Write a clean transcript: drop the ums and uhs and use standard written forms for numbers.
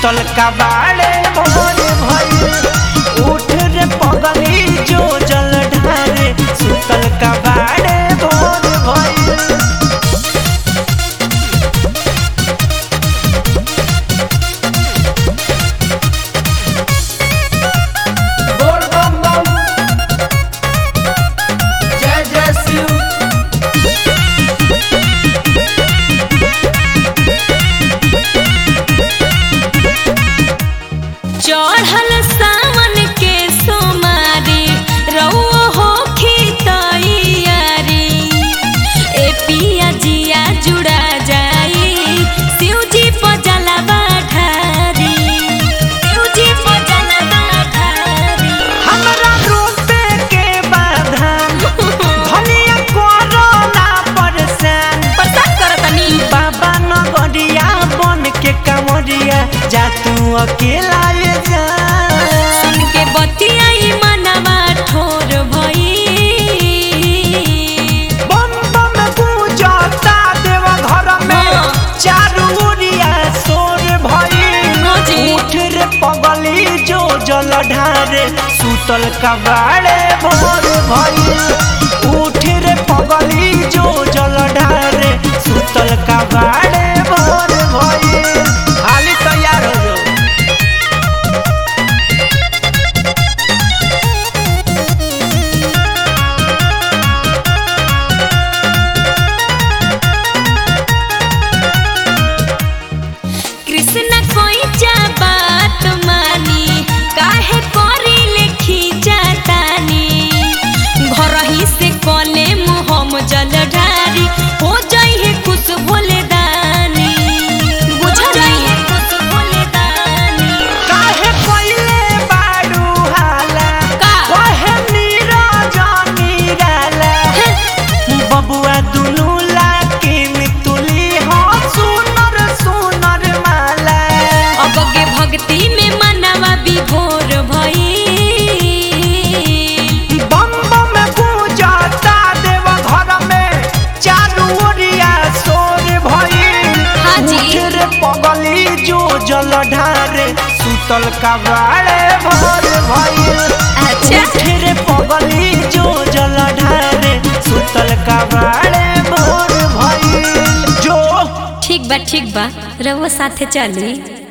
सुतल कबाड़े भोर भइल उठ रे पगली जो जल ढारे सुतल कबाड़े भोर भइल। बोल बम बम जय जय शिव। चढ़ल सावन के सोमारी रउआ होखी तैयारी ए पिया जिया जुड़ा जाई शिवजी पर जलवा ढारी शिवजी पर जलवा ढारी। हमरा रोपे के बाधान भलिया कोरोना परेशान करतनी बाबा नगरिया बन के कमरिया जा तू अकेला ये जा। सुन के बतियाई मनवा ठोर भई बम बम गूंजता देव घर में चारू ओरिया शोर भइल उठ रे पगली जो जल ढारे सुतल कबाड़े भोर भइल उठ रे पगली जो जल ढारे सुतल कबाड़े भोर भइल। हाली तैयार हो जाओ। कृष्ण कोई जा बात मानी काहे करी लेखी जातानी घर ही से कले मुहम जल ढारी हो जाई है कुछ बोले दानी बुझ जाई है कुछ बोले दानी। काहे कइले बारू हाला का? काहे नीरज नीराला बबुआ दुनू लाकिन तुली हो सुनर सुनर माला। अब के भक्ति में मनवा विभोर भई बम बम गूंजता देव घर में चारू ओरिया शोर भइल हाँ जी। उठ रे पगली जो जल ढारे सुतल कबाड़े भोर भइल। अच्छा उठ रे पगली जो जल ढारे सुतल कबाड़े भोर भइल। जो ठीक बा रउआ साथे चली।